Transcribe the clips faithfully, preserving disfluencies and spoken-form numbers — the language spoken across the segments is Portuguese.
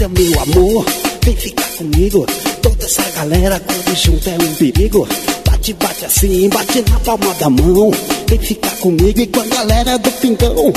Olha meu amor, vem ficar comigo. Toda essa galera quando junto é um perigo. Bate, bate assim, bate na palma da mão. Vem ficar comigo e com a galera do Pingão.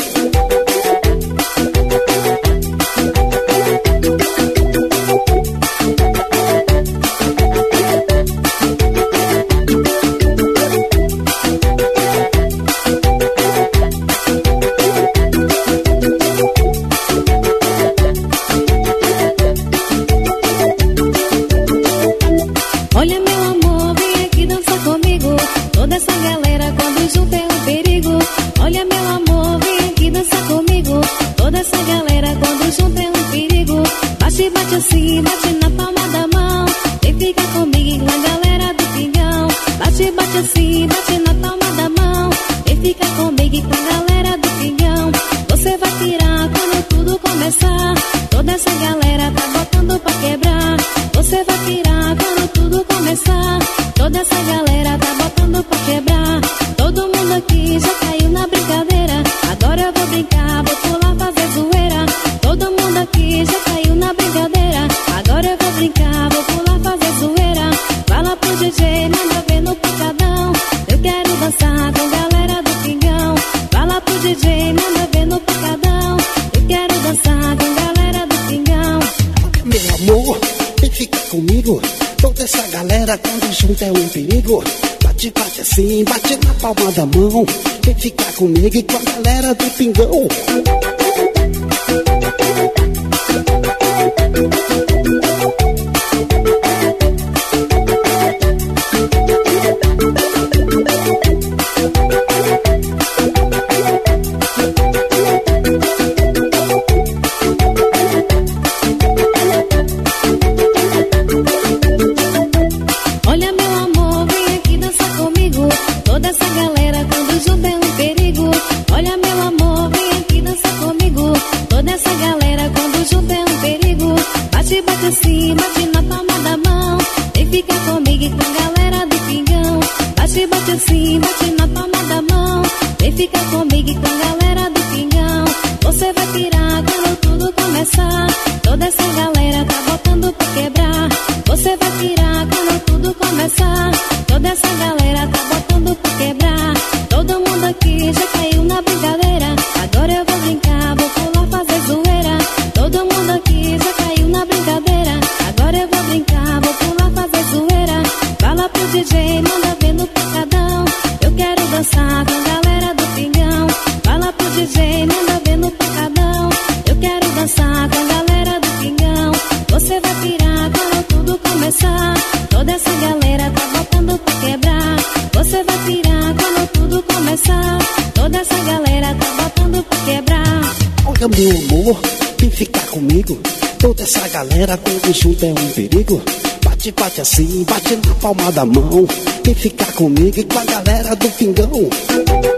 Olha meu amor, vem aqui dançar comigo. Toda essa galera quando junto é um perigo. Olha meu amor, vem aqui dançar comigo. Toda essa galera quando junto é um perigo. Bate, bate assim, bate na palma da mão. Vem ficar comigo com a galera do Pingão. Bate, bate assim, bate na palma da mão. Vem ficar comigo com a galera do Pingão. Você vai tirar quando tudo começar. Toda essa galera tá botando pra quebrar. Você vai tirar quando tudo começar. Toda essa galera tá botando pra quebrar. Todo mundo aqui já caiu na brincadeira. Agora eu vou brincar, vou pular, fazer zoeira. Todo mundo aqui já caiu na brincadeira. Agora eu vou brincar, vou pular, fazer zoeira. Fala pro D J, manda ver no pancadão. Eu quero dançar com a galera do Pingão. Fala pro D J, manda ver no pancadão. Eu quero dançar com a galera do Pingão. Meu amor, vem ficar comigo. Toda essa galera quando junto é um perigo. Bate, bate assim, bate na palma da mão. Vem ficar comigo e com a galera do Pingão. Olha meu amor, vem aqui dançar comigo. Toda essa galera quando junto é um perigo. Olha meu amor, vem aqui dançar comigo. Toda essa galera quando junto é um perigo. Bate, bate assim, bate na palma da mão. Vem ficar comigo com a galera do Pingão. Bate, bate assim, bate na palma da mão. Vem ficar comigo com a galera do Pingão. Você vai tirar quando tudo começar. Toda essa galera tá botando pra quebrar. Você vai tirar quando tudo começar. Toda essa galera tá botando pra quebrar. Todo mundo aqui já caiu na brincadeira. Agora eu vou brincar, vou pular, fazer zoeira. Todo mundo aqui já caiu na brincadeira. Agora eu vou brincar, vou pular, fazer zoeira. Fala pro D J, manda ver no pancadão. Eu quero dançar com a galera do Pingão. Fala pro D J, manda ver no pancadão. Eu quero dançar com a galera do Pingão. Você vai pirar quando tudo começar. Toda essa galera tá botando pra quebrar. Você vai pirar quando tudo começar. Toda essa galera tá botando pra quebrar. Olha meu amor, vem ficar comigo. Toda essa galera quando junto é um perigo. Bate, bate assim, bate na palma da mão. Vem ficar comigo e com a galera do Pingão.